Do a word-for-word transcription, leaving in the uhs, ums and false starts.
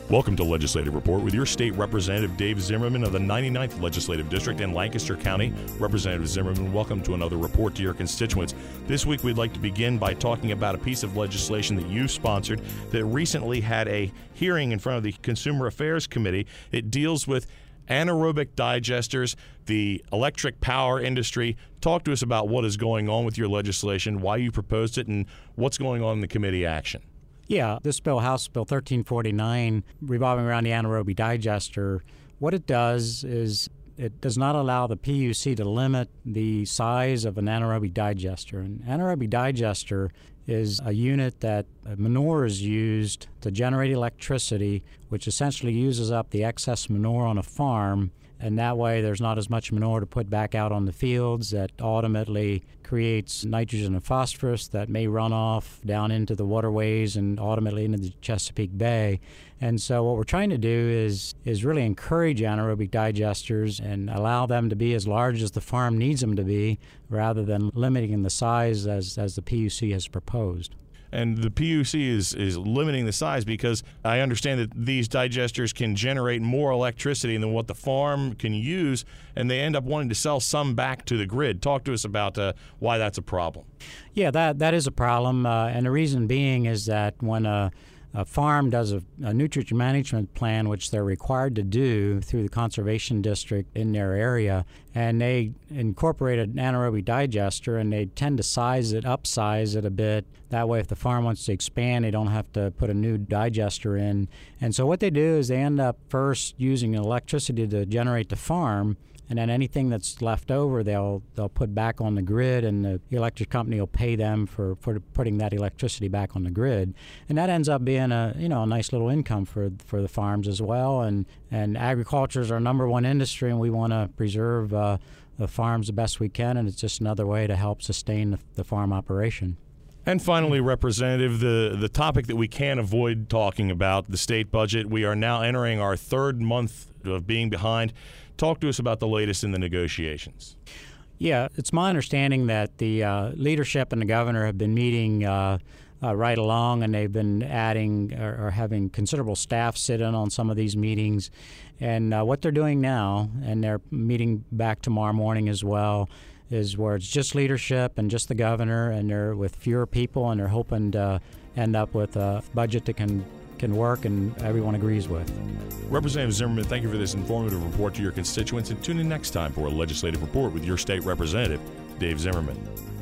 Welcome to Legislative Report with your state representative Dave Zimmerman of the ninety-ninth Legislative District in Lancaster County. Representative Zimmerman, welcome to another report to your constituents. This week we'd like to begin by talking about a piece of legislation that you sponsored that recently had a hearing in front of the Consumer Affairs Committee. It deals with anaerobic digesters, the electric power industry. Talk to us about what is going on with your legislation, why you proposed it, and what's going on in the committee action. Yeah, this bill, House Bill thirteen forty-nine, revolving around the anaerobic digester, what it does is it does not allow the P U C to limit the size of an anaerobic digester. An anaerobic digester is a unit that manure is used to generate electricity, which essentially uses up the excess manure on a farm, and that way there's not as much manure to put back out on the fields. That ultimately creates nitrogen and phosphorus that may run off down into the waterways and ultimately into the Chesapeake Bay. And so what we're trying to do is is really encourage anaerobic digesters and allow them to be as large as the farm needs them to be, rather than limiting the size as, as the P U C has proposed. And the P U C is, is limiting the size because I understand that these digesters can generate more electricity than what the farm can use, and they end up wanting to sell some back to the grid. Talk to us about uh, why that's a problem. Yeah, that that is a problem, uh, and the reason being is that when a A farm does a, a nutrient management plan, which they're required to do through the conservation district in their area, and they incorporate an anaerobic digester, and they tend to size it, upsize it a bit. That way, if the farm wants to expand, they don't have to put a new digester in. And so what they do is they end up first using electricity to generate the farm, and then anything that's left over, they'll they'll put back on the grid, and the electric company will pay them for, for putting that electricity back on the grid. And that ends up being a you know a nice little income for for the farms as well. And and agriculture is our number one industry, and we want to preserve uh, the farms the best we can. And it's just another way to help sustain the, the farm operation. And finally, Representative, the, the topic that we can't avoid talking about, the state budget. We are now entering our third month of being behind. Talk to us about the latest in the negotiations. Yeah, it's my understanding that the uh, leadership and the governor have been meeting uh, uh, right along, and they've been adding or, or having considerable staff sit in on some of these meetings. And uh, what they're doing now, and they're meeting back tomorrow morning as well, is where it's just leadership and just the governor, and they're with fewer people, and they're hoping to end up with a budget that can can work and everyone agrees with. Representative Zimmerman, thank you for this informative report to your constituents, and tune in next time for a legislative report with your state representative, Dave Zimmerman.